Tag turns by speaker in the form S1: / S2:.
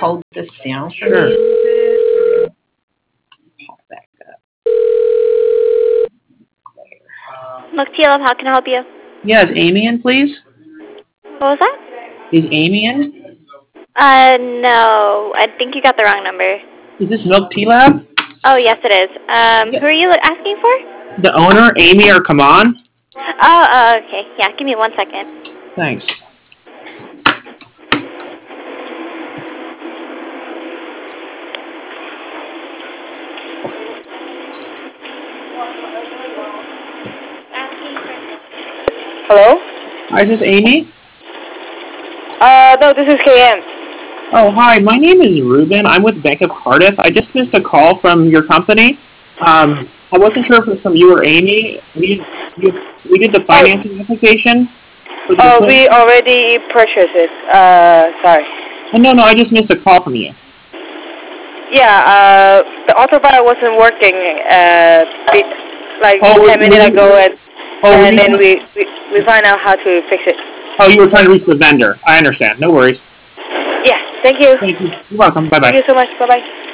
S1: hold this down for
S2: Sure.
S1: me a little bit? Pop back up.
S3: Muktilov, how can I help you?
S2: Yeah, is Amy in, please?
S3: What was that?
S2: Is Amy in?
S3: No. I think you got the wrong number.
S2: Is this Milk Tea Lab?
S3: Oh, yes, it is. Who are you asking for?
S2: The owner, Amy or Kaman?
S3: Oh, okay. Yeah, give me 1 second.
S2: Thanks.
S4: Hello?
S2: Hi, is this Amy?
S4: No, this is KM.
S2: Oh, hi. My name is Ruben. I'm with Bank of Cardiff. I just missed a call from your company. I wasn't sure if it was from you or Amy. We did the financing application. For the
S4: We already purchased it. Sorry.
S2: Oh, no, I just missed a call from you.
S4: Yeah, the autopilot wasn't working, 10 minutes ago, and then we find out how to fix it.
S2: Oh, you were trying to reach the vendor. I understand. No worries.
S4: Yeah, thank you.
S2: Thank you. You're welcome. Bye-bye.
S4: Thank you so much. Bye-bye.